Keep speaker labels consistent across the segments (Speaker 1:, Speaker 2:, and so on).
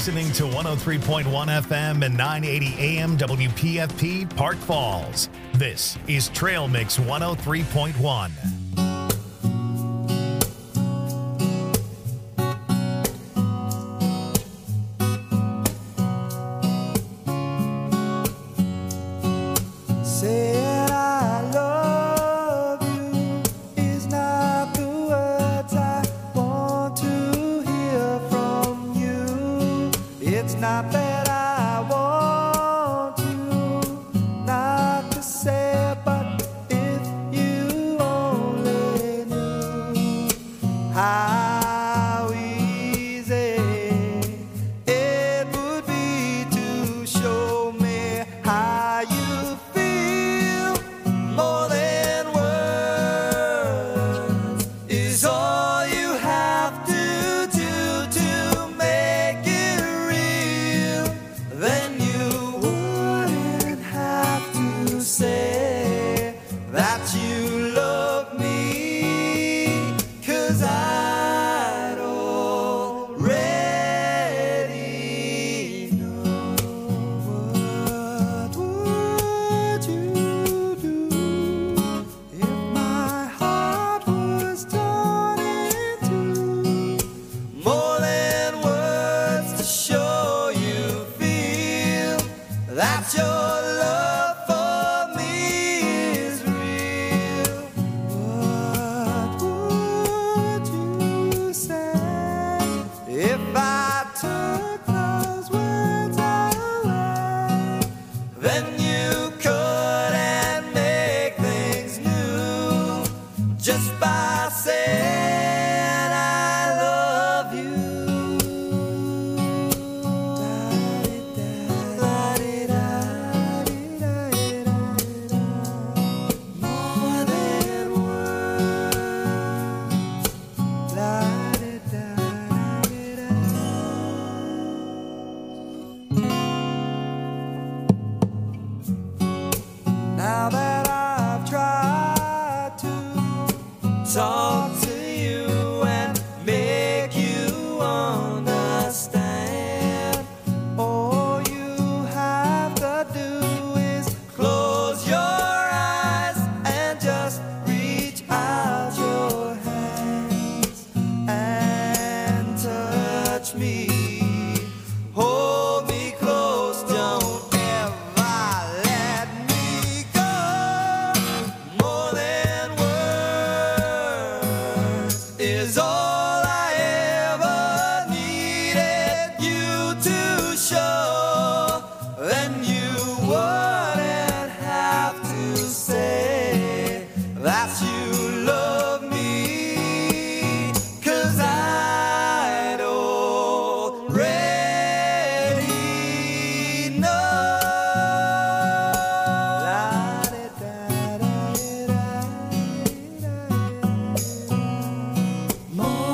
Speaker 1: listening to 103.1 FM and 980 AM WPFP Park Falls. This is Trail Mix 103.1.
Speaker 2: More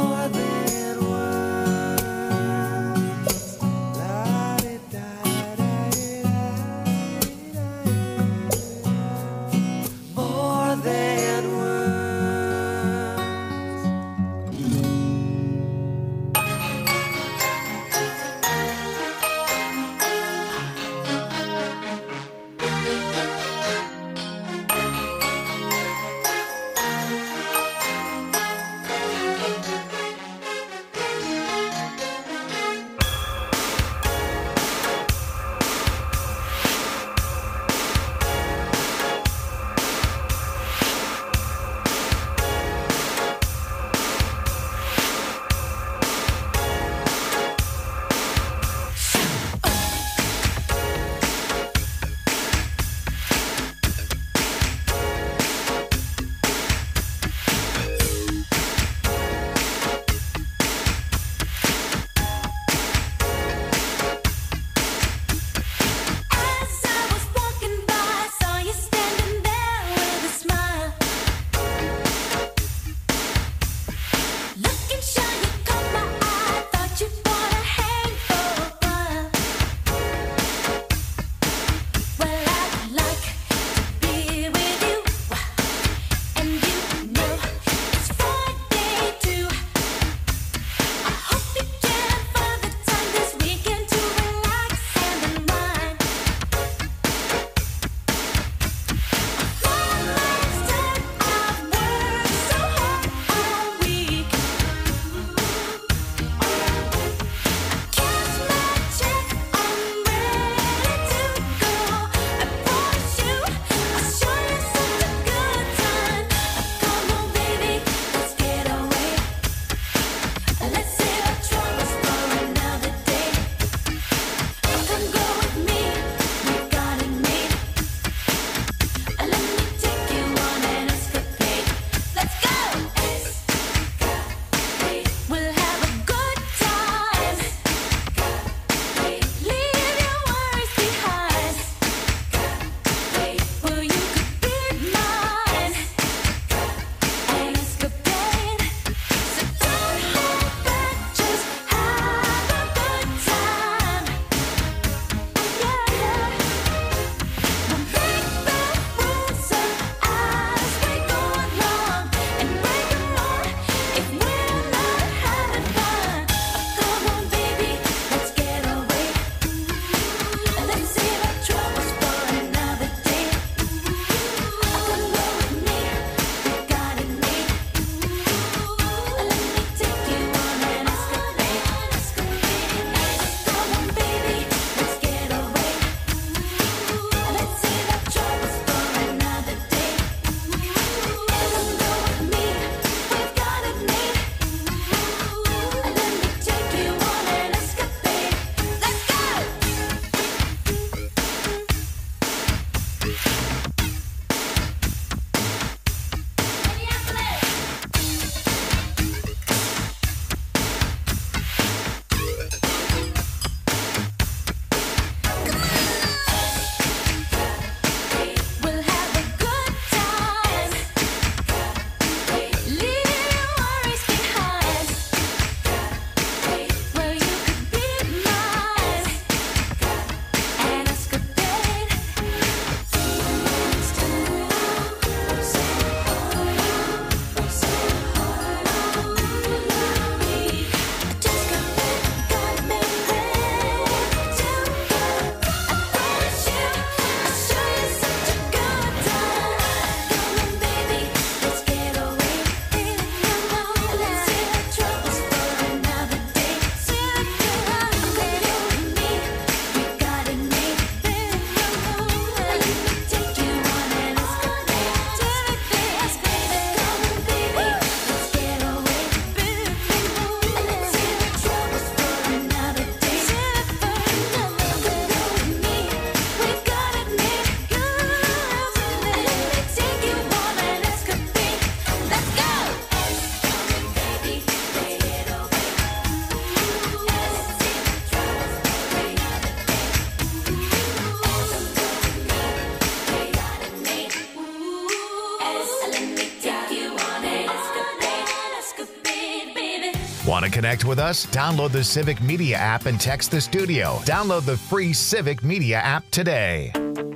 Speaker 1: Want to connect with us? Download the Civic Media app and text the studio. Download the free Civic Media app today.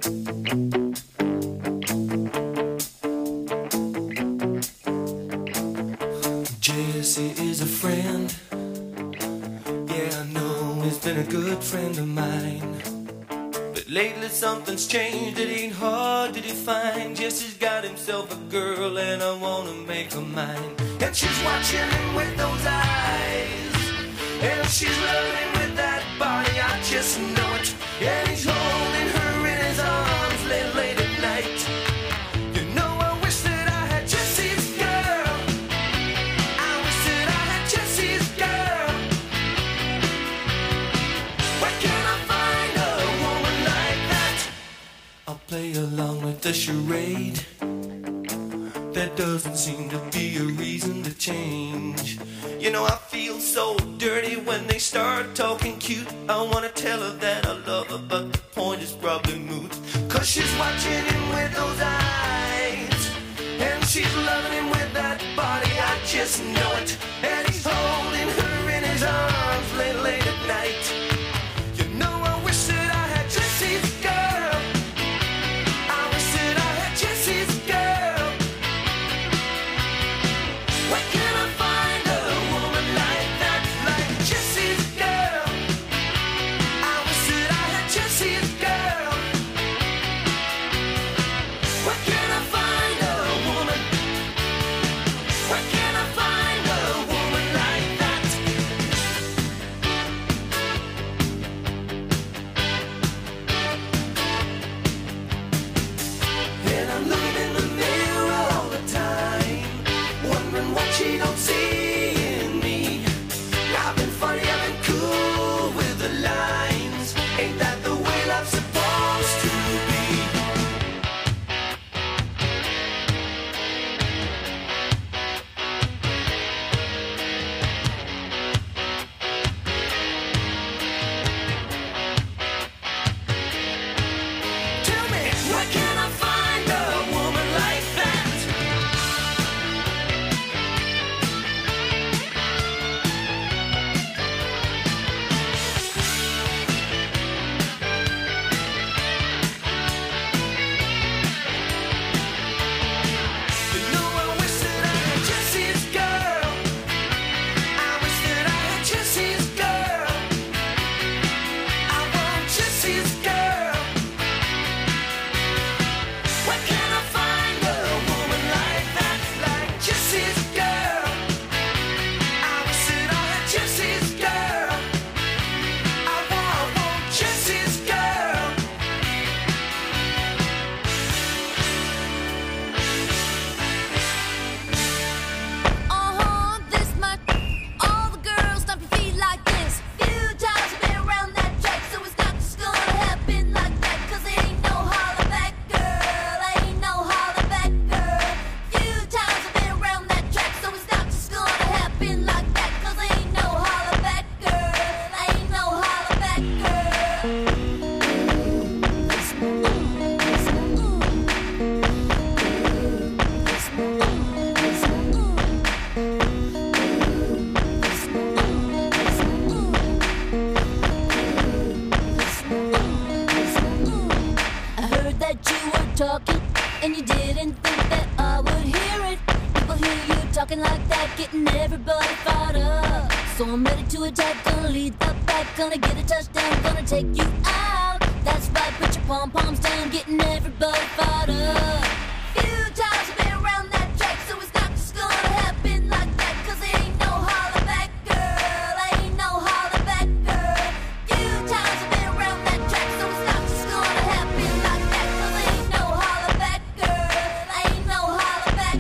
Speaker 2: Jesse is a friend. Yeah, I know he's been a good friend of mine. But lately something's changed, it ain't hard to define. Jesse's got himself a girl and I wanna make her mine. And she's watching him with those eyes, and she's loving him with that body, I just know it. And he's holding her in his arms late at night. You know, I wish that I had Jesse's girl. I wish that I had Jesse's girl. Where can I find a woman like that? I'll play along with the charade. There doesn't seem to be a reason to change. You know, I feel so dirty when they start talking cute. I wanna tell her that I love her, but the point is probably moot. Cause she's watching him with those eyes, and she's loving him with that body, I just know it. And he's holding her in his arms late at night. You know, I wish that I had Jesse's girl. I wish that I had Jesse's girl. Where can I find a woman like that, like Jesse's girl? I wish that I had Jesse's girl. Where can I find a woman? Where can I find a woman like that? And I'm looking in the mirror all the time, wondering what she don't see in me. I've been funny, I've been cool with the lines. Ain't that the way love's supposed to be? Tell me, where can I find a woman like that? You know, I wish that I had Jesse's girl. I wish that I had Jesse's girl. I want Jesse's girl. Where can I find a woman like that, like Jesse's girl? I wish that I had Jesse's girl. I want Jesse's girl.
Speaker 3: This much. All the girls stomp your feet like this. Few times you've been around that track, so it's not just gonna happen like that. Cause it ain't no holler back, girl. Ain't no holler back, girl. Few times you've been around that track, so it's not just gonna happen like that. Cause it ain't no holler back, girl. Ain't no holler back, I heard that you were talking, and you didn't think that I would hear it. People hear you talking like that, getting everybody fired up. So I'm ready to attack, gonna lead the pack, gonna get a touchdown, gonna take you out. That's right, put your pom-poms down, getting everybody fired up. Few times you've been around that track, so it's not just gonna happen like that. Cause it ain't no holler back, girl. Ain't no holler back, girl. Few times you've been around that track, so it's not just gonna happen like that. Cause it ain't no holler back, girl. Ain't no holler back,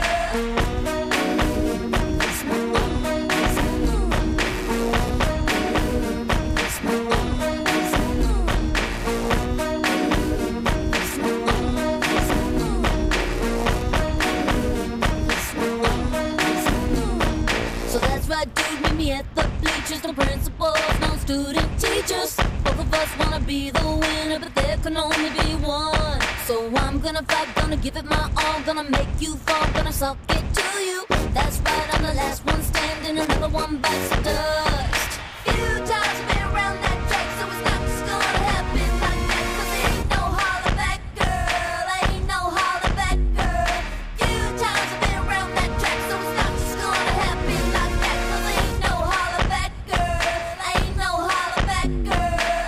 Speaker 3: So that's right, dude, meet me at the bleachers. No principals, no student teachers. Both of us wanna be the winner, but there can only be one. So I'm gonna fight, gonna give it my all, gonna make you fall, gonna suck it to you. That's right, I'm the last one standing, and another one bites the dust. Few times I've been around that track, so it's not just gonna happen like that. 'Cause there ain't no holler back, girl. Ain't no holler back, girl. Few times I've been around that track, so it's not just gonna happen like that. 'Cause there ain't no holler back, girl. Ain't no holler back, girl.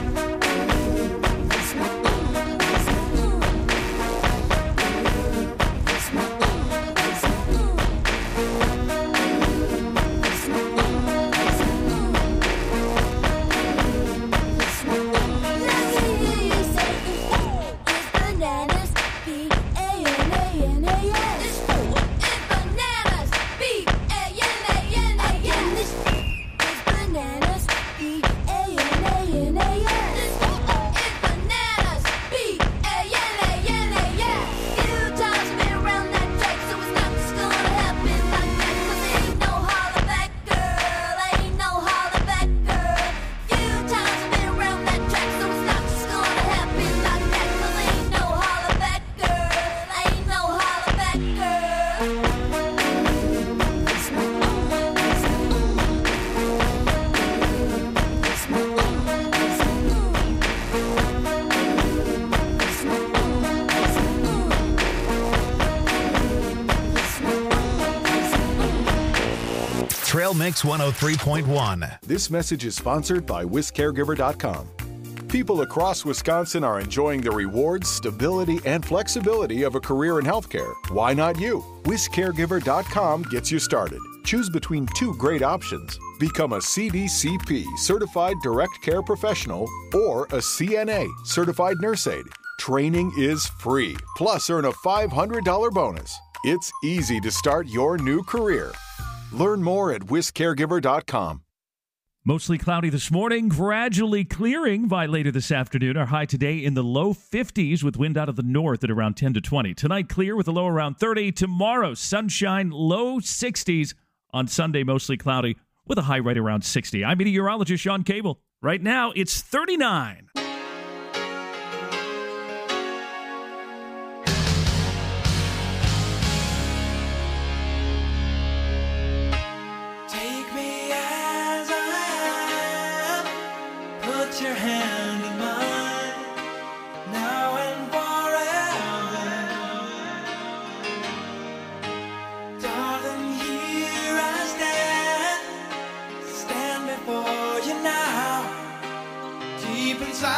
Speaker 3: It's my it's my it's my
Speaker 1: Trail Mix 103.1.
Speaker 4: This message is sponsored by WisCaregiver.com. People across Wisconsin are enjoying the rewards, stability, and flexibility of a career in healthcare. Why not you? WisCaregiver.com gets you started. Choose between two great options. Become a CDCP, Certified Direct Care Professional, or a CNA, Certified Nurse Aide. Training is free, plus earn a $500 bonus. It's easy to start your new career. Learn more at WisCaregiver.com.
Speaker 5: Mostly cloudy this morning, gradually clearing by later this afternoon. Our high today in the low 50s with wind out of the north at around 10 to 20. Tonight, clear with a low around 30. Tomorrow, sunshine, low 60s. On Sunday, mostly cloudy with a high right around 60. I'm meteorologist Sean Cable. Right now, it's 39.
Speaker 2: Your hand in mine, now and forever. Darling, here I stand before you now. Deep inside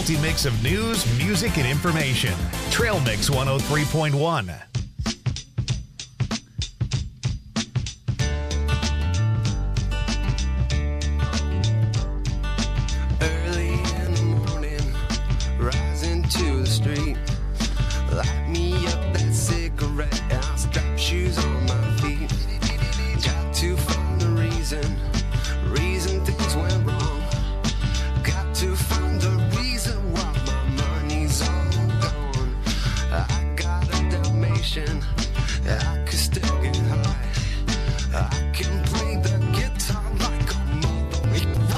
Speaker 1: salty mix of news, music, and information. Trail Mix 103.1.
Speaker 2: Early in the morning, rising to the street. Light me up that cigarette, I'll strap shoes on my feet. Got to find the reason things went wrong. Got to find the reason why my money's all gone. I got a Dalmatian, I could still get high. I can play the guitar like a mother.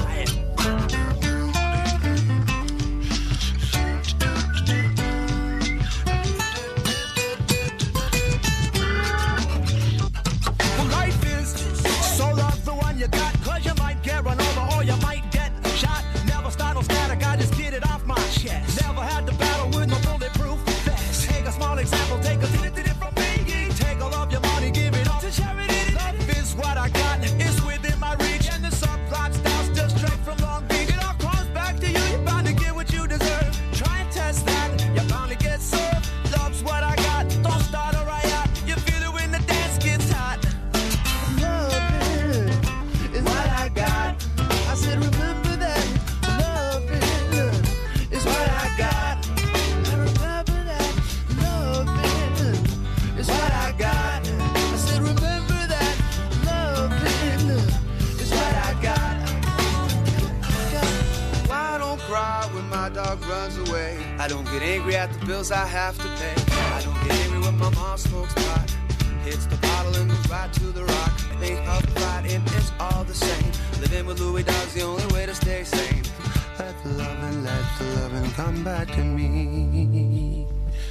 Speaker 6: Well, life is so love the one you got, 'cause you might get run over or you might get shot. Never start no static, I just get it off my chest. Never had to battle with no bulletproof vest. Take a small example, take a tiddy from me. Take all of your money, give it all to charity. Love is what I got, it's within my reach. And the subplot starts just straight from Long Beach. It all comes back to you, you're bound to get what you deserve. Try and test that, you're bound to get served. Love's what I got, don't start a riot. You feel it when the dance gets hot. Love is what I got. I said remember that. Love is what I got. I remember that. Love is what I got. I said remember that. Love is what I got.
Speaker 2: I don't cry when my dog runs away. I don't get angry at the bills I have to pay. I don't get angry when my mom smokes pot. Hits the bottle and goes right to the rock. Think of fighting, it's all the same. Living with Louis Dog's the only way to stay sane. Let the loving come back to me.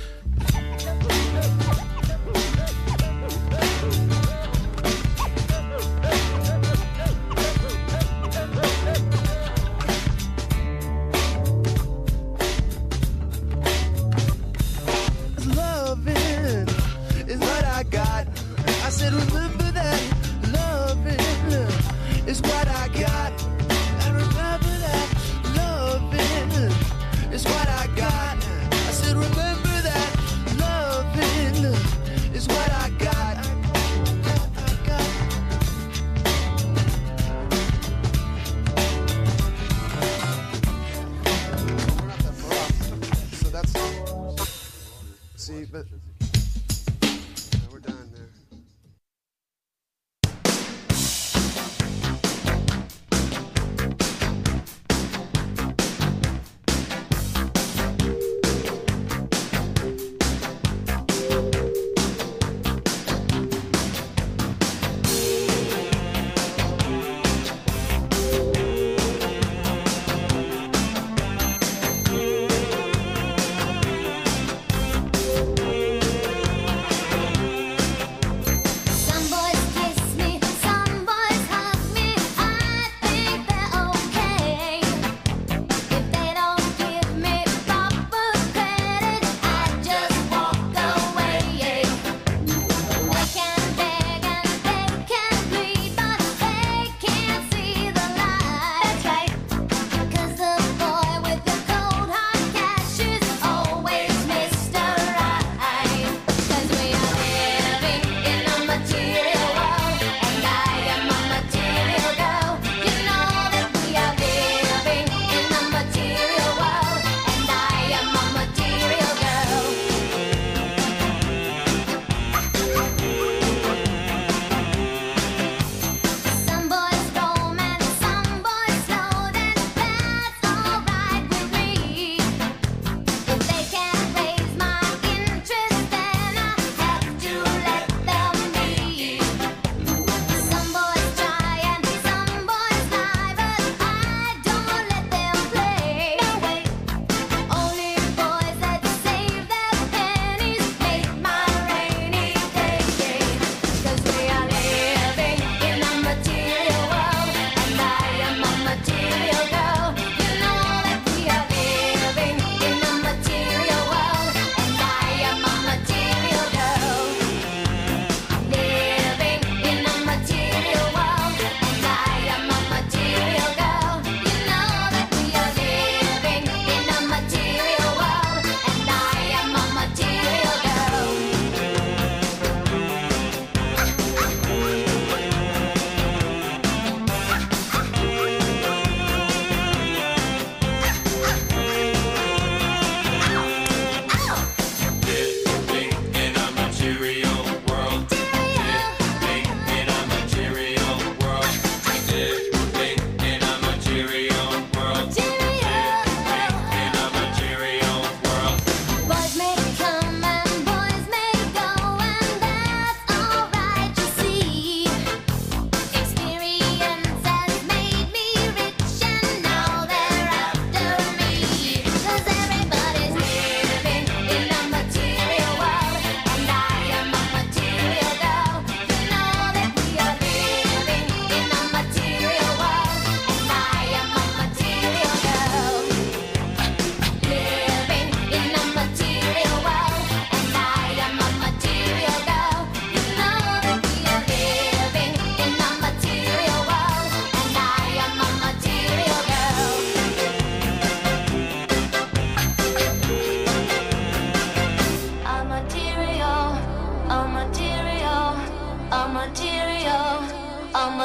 Speaker 6: Loving is what I got. I said remember that. Loving is what I got. I remember that. Loving is what I got. I said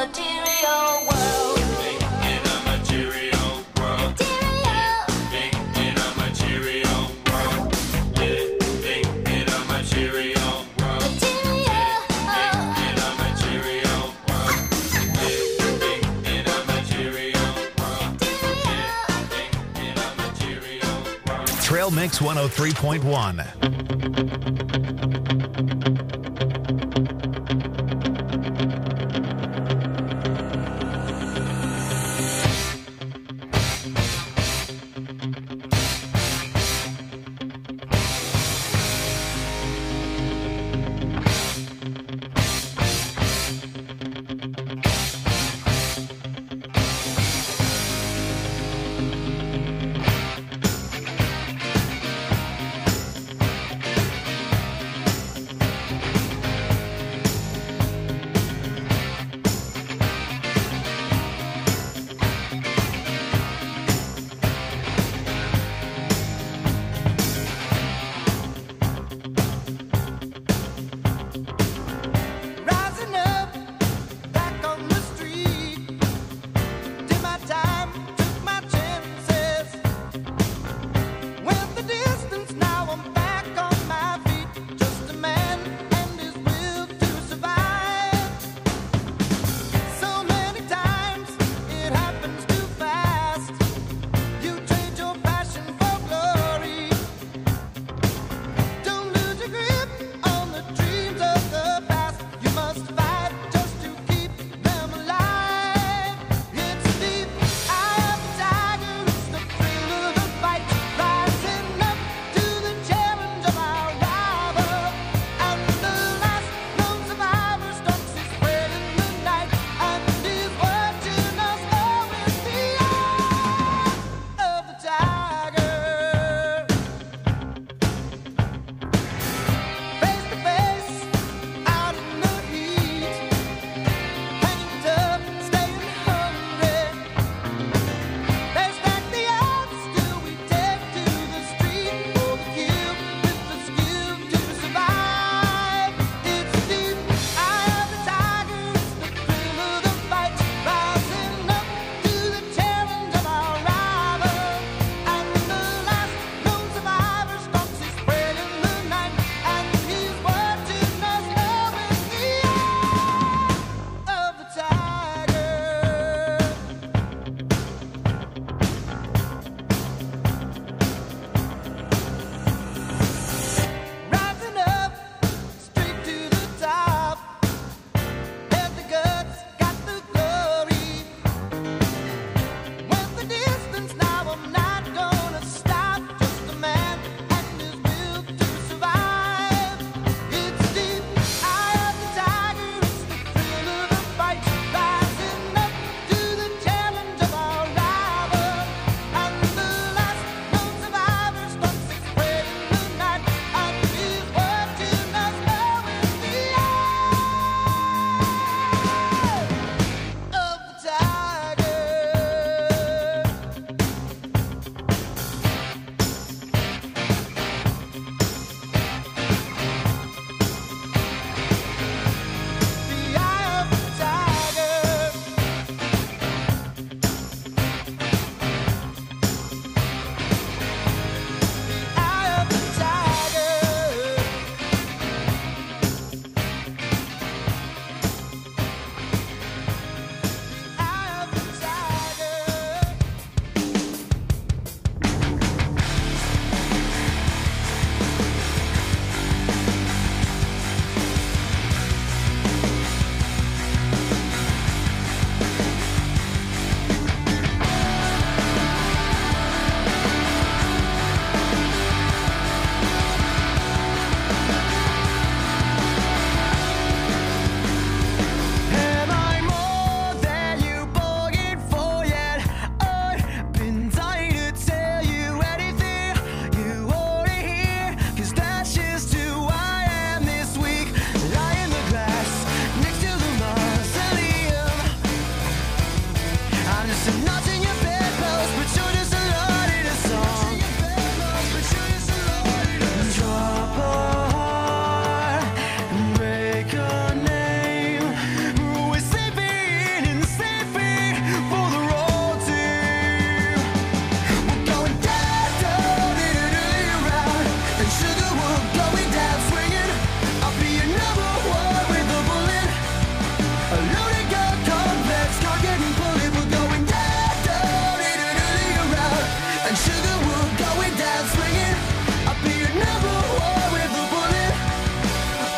Speaker 3: material world.
Speaker 2: In a material world. Living in a material world. Living in a material world. Living in a material world. Living in a material world. Living in a material world.
Speaker 1: Trail Mix 103.1.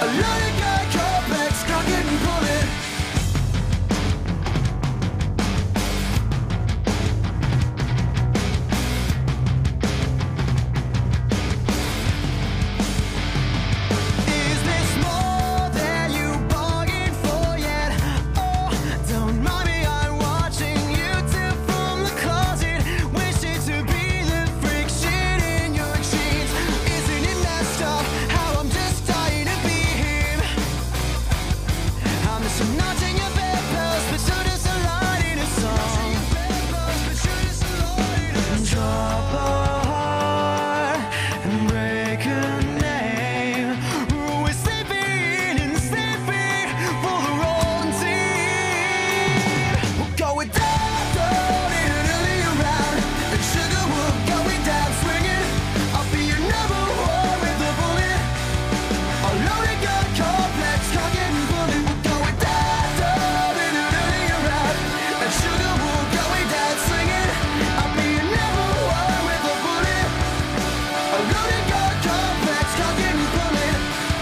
Speaker 6: A loaded gun complex, cock it and pull it. Is this more than you bargained for yet? Oh, don't mind me, I'm watching YouTube from the closet. Wishing to be the friction in your jeans. Isn't it messed up how I'm just dying to be him? I'm just a notch in your bedpost, but so does a line in a song. Drop a heart and break a name. We're sleeping and sleeping for the wrong team. We're going down in an early round, and sugar will going down swinging. I'll be your number one with a bullet. A loaded gun complex, cock it and pull it. We're going down in an early round, and sugar will going down swinging. I'll be your number one with a bullet. A loaded gun complex, cock it and pull it.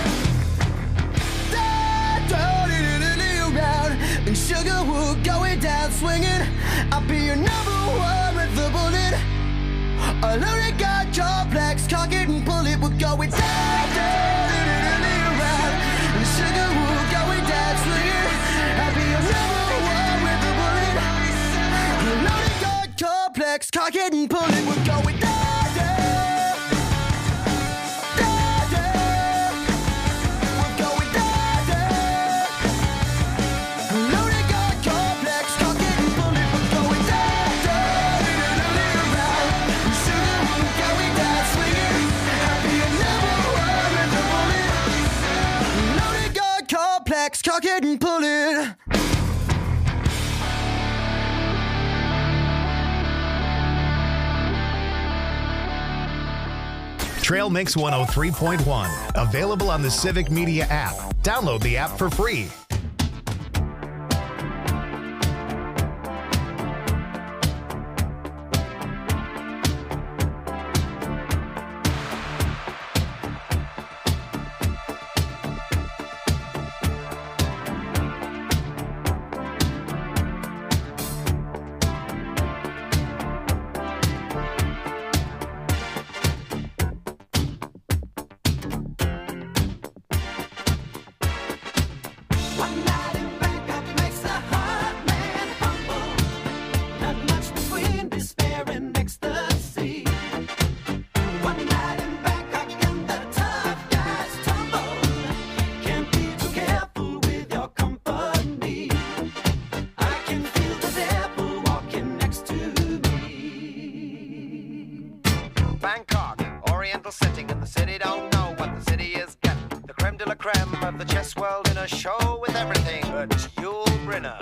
Speaker 6: Down in an early round, and sugar will going down swinging. I'll be your number one with a bullet. A loaded gun complex, cock it and pull it. We're going down in an early round, and sugar will going down swinging. I'll be your number one with a bullet. A loaded gun complex, cock it and pull it. We're going down. We're going down. A loaded gun complex, cock it and pull it. We're going down in an early round, and sugar will going down swinging. I'll be your number one with a bullet. A loaded gun complex, cock it and pull it.
Speaker 1: Trail Mix 103.1. Available on the Civic Media app. Download the app for free.
Speaker 2: One night in Bangkok makes the heart man humble. Not much between despair and ecstasy. One night in Bangkok and the tough guys tumble. Can't be too careful with your company. I can feel the devil walking next to me.
Speaker 7: Bangkok, oriental setting, and the city don't know what the city is getting. The creme de la creme of the chess world in a show with everything but Yul Brynner.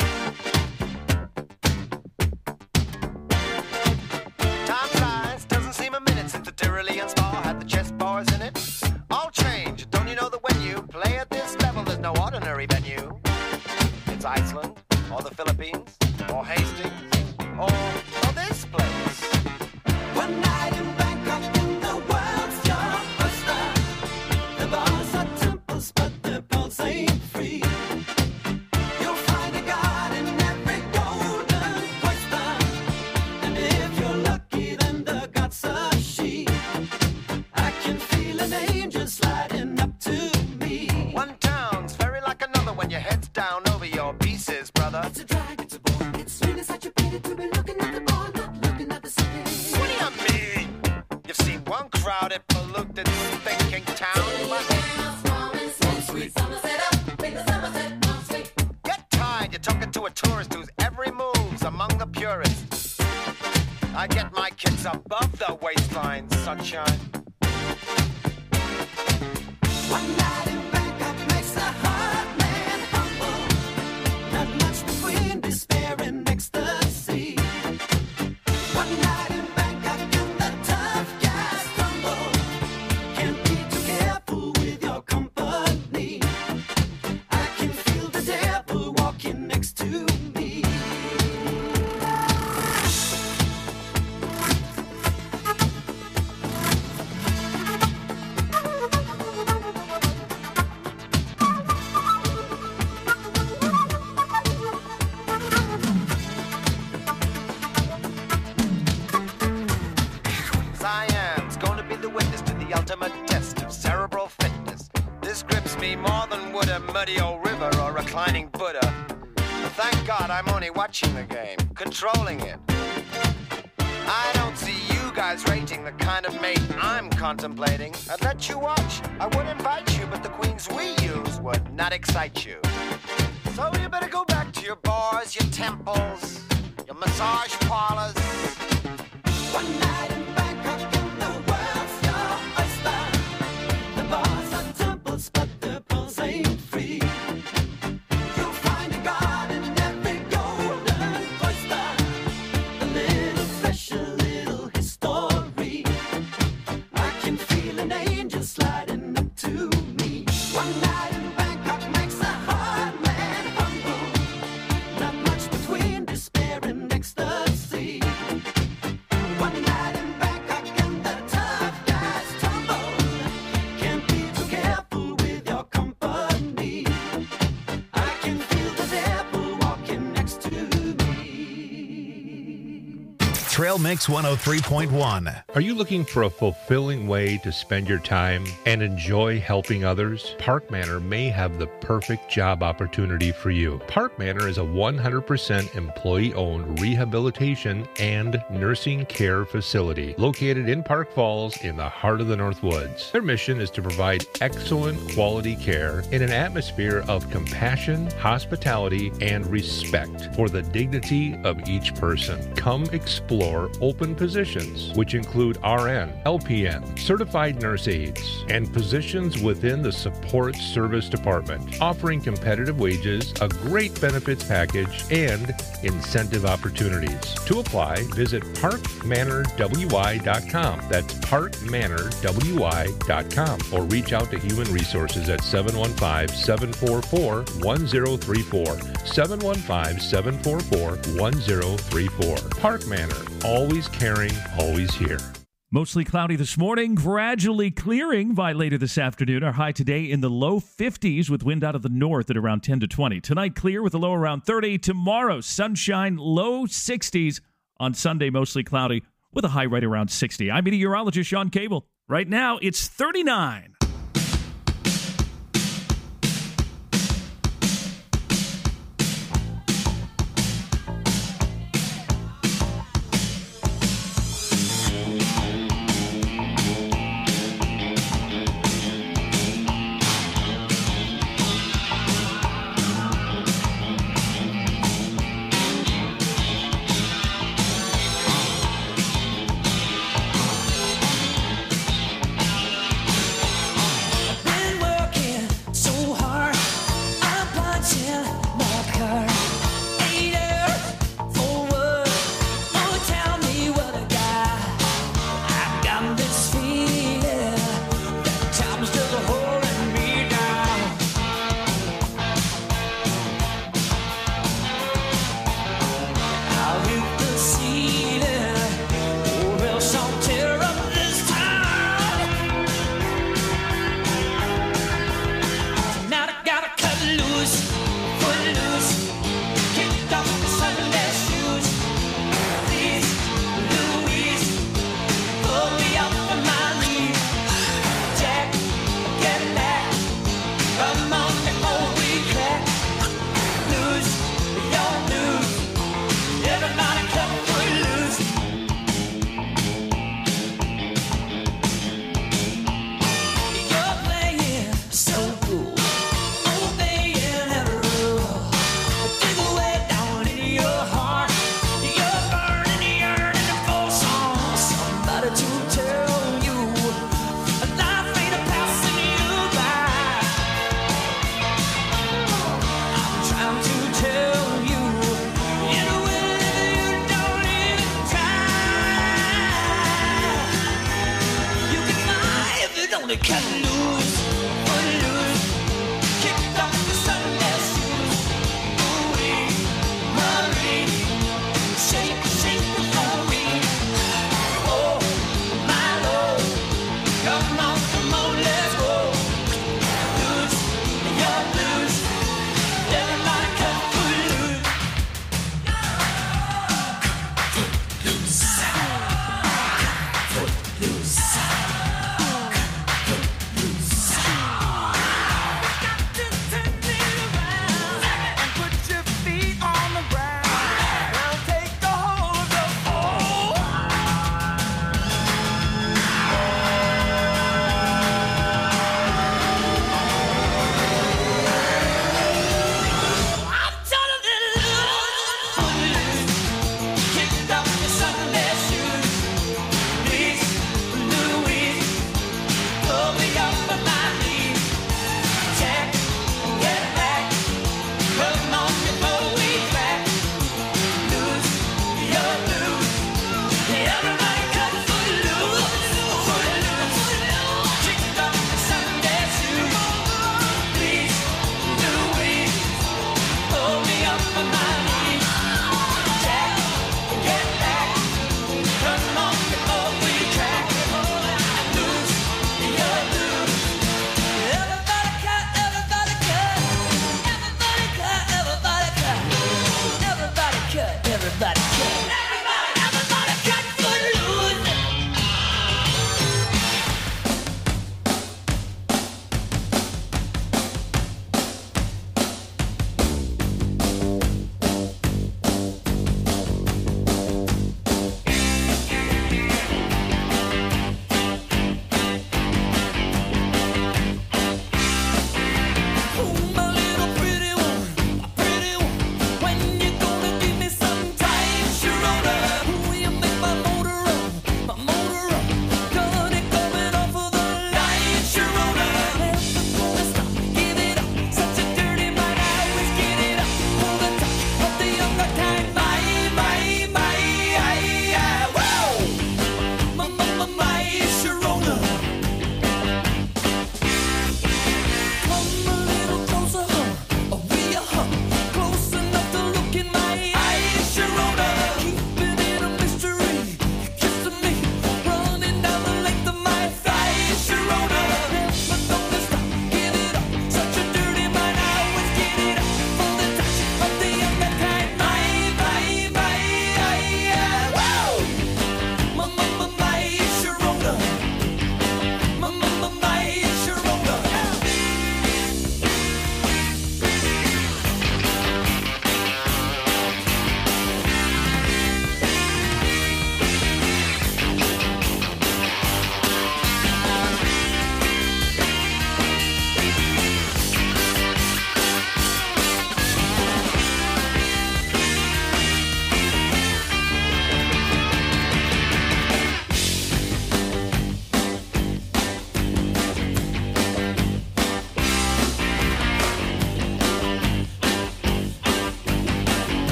Speaker 7: Time flies, doesn't seem a minute since the Tyrolean Spa had the chess bars in it. All change, don't you know that when you play at this level, there's no ordinary venue? It's Iceland, or the Philippines, or Hastings, or this place.
Speaker 2: One night in Bangkok in the world's your buster. The bars are temples, but the pulse ain't free. You'll find a god in every golden oyster. And if you're lucky, then the god's a she. I can feel an angel sliding up to me.
Speaker 7: One town's very like another when your head's down over your pieces, brother.
Speaker 2: It's a drag, it's a bore. It's sweet as such a pity to be looking at the bar, not looking at the city.
Speaker 7: What do you mean? You've seen one crowded, polluted, thinking town. Get tired, you're talking to a tourist whose every move's among the purists. I get my kids above the waistline, sunshine.
Speaker 2: One night in Bangkok makes the heart man humble. Not much between despair and ecstasy. One night in Bangkok and the tough guys tumble. Can't be too careful with your company. I can feel the devil walking next to me.
Speaker 7: a muddy old river or reclining Buddha. Thank God I'm only watching the game, controlling it. I don't see you guys rating the kind of mate I'm contemplating. I'd let you watch, I would invite you, but the queens we use would not excite you. So you better go back to your bars, your temples, your massage parlors.
Speaker 2: One night in Bangkok and the world's your oyster. The bars are temples, but the pearls ain't free. You'll find a god in every golden oyster. A little flesh, a little history. I can feel an angel sliding up to me. One night in Bangkok makes a hard man humble. Not much between despair and ecstasy. One night in Bangkok and the tough guys tumble. Can't be too careful with your company. I can feel the devil walking next to me.
Speaker 1: Trail Mix 103.1.
Speaker 8: Are you looking for a fulfilling way to spend your time and enjoy helping others? Park Manor may have the perfect job opportunity for you. Park Manor is a 100% employee-owned rehabilitation and nursing care facility located in Park Falls in the heart of the North Woods. Their mission is to provide excellent quality care in an atmosphere of compassion, hospitality, and respect for the dignity of each person. Come explore open positions, which include RN, LPN, certified nurse aides, and positions within the support service department, offering competitive wages, a great benefits package, and incentive opportunities. To apply, visit parkmanorwy.com. That's parkmanorwy.com, or reach out to Human Resources at 715-744-1034. 715-744-1034. Park Manor, always caring, always here.
Speaker 5: Mostly cloudy this morning, gradually clearing by later this afternoon. Our high today in the low 50s with wind out of the north at around 10 to 20. Tonight, clear with a low around 30. Tomorrow, sunshine, low 60s. On Sunday, mostly cloudy with a high right around 60. I'm meteorologist Sean Cable. Right now, it's 39.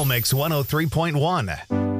Speaker 1: Mix 103.1.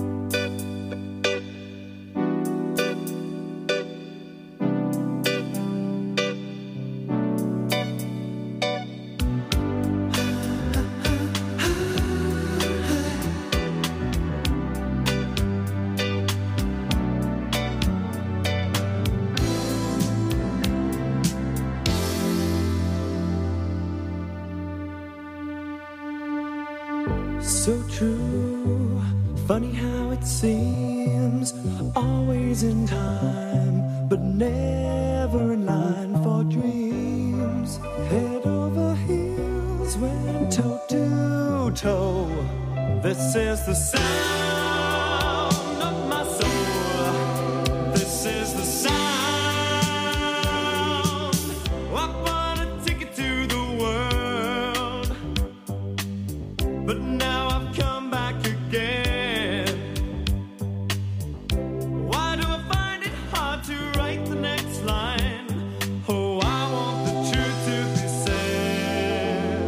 Speaker 2: So true, funny how it seems, always in time, but never in line for dreams. Head over heels, went toe to toe. This is the sound of my soul. This is the sound. I bought a ticket to the world, but now I've come back again. Why do I find it hard to write the next line? Oh, I want the truth to be said.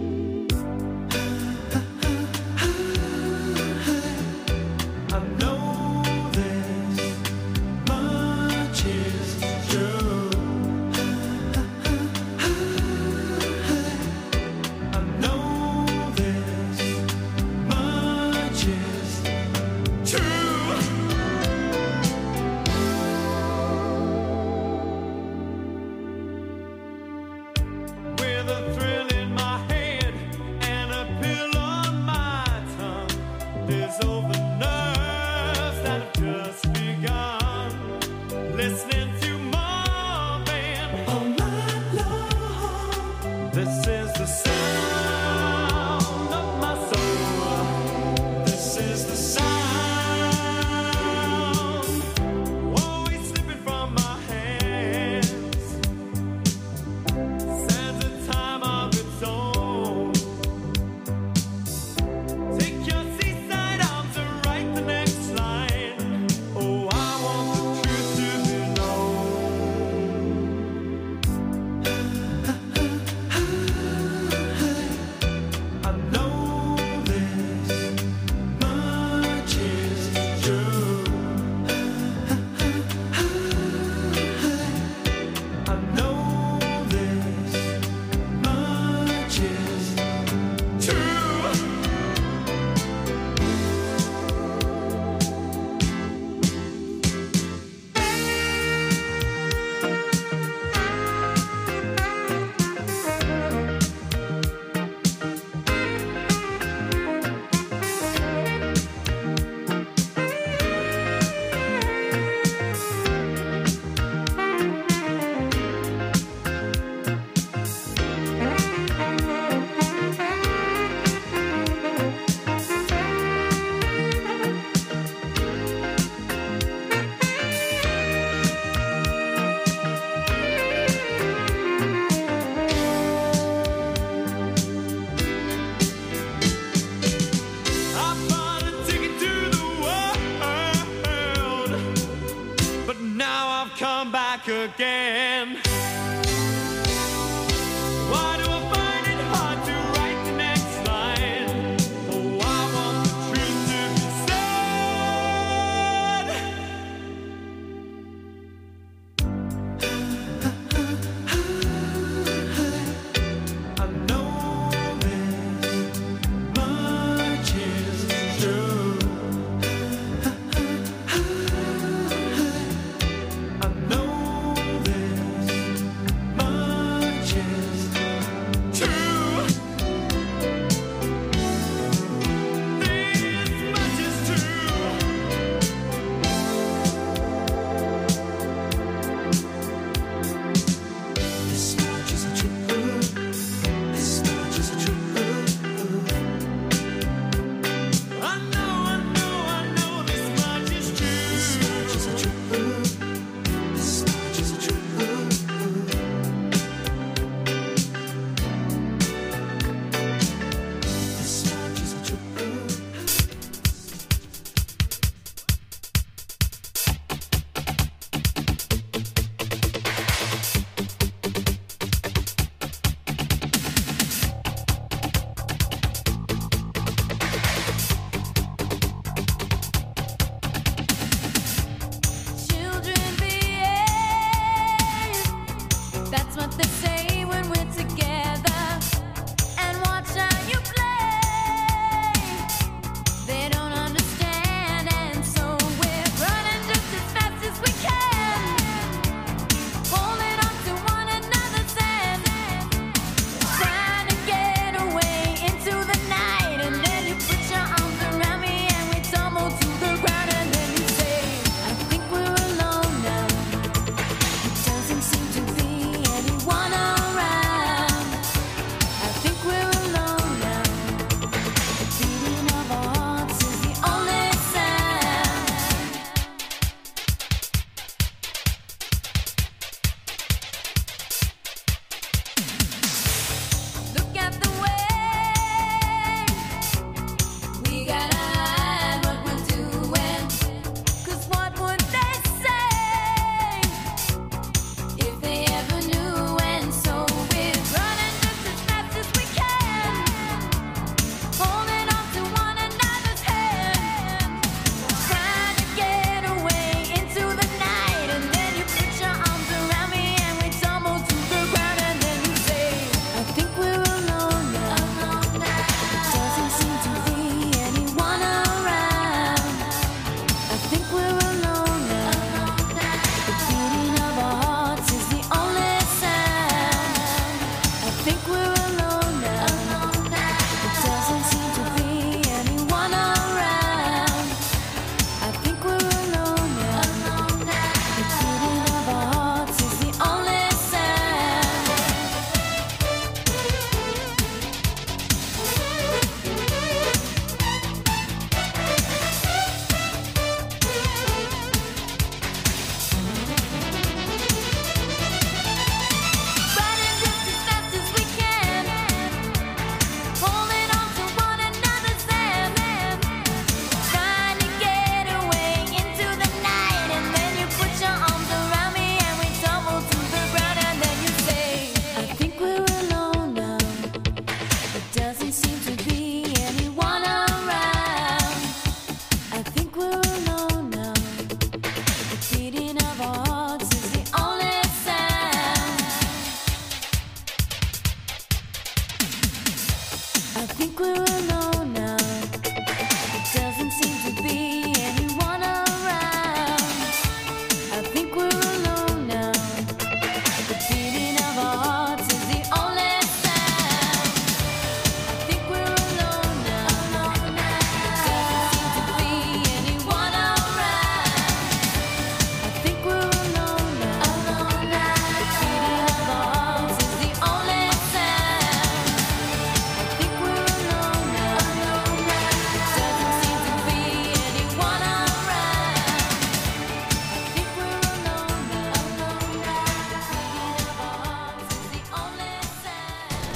Speaker 2: I know this much is true. I know this much is true. With a thrill in my head and a pill on my tongue, there's over nerves that have just begun. Listening to Marvin all night long. This is the sound of my soul. This is the sound, always slipping from my hands. Stands a time of its own. Take your seaside arms and write the next line. Oh, I want the truth to be known. I know this much is true. I know this much is true. I bought a ticket to the world, but now I've come back again. Why do I find it hard to write the next line? Oh, I want the truth to be said. I know this much is true. I know this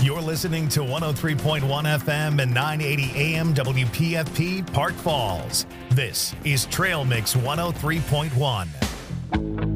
Speaker 1: You're listening to 103.1 FM and 980 AM WPFP Park Falls. This is Trail Mix 103.1.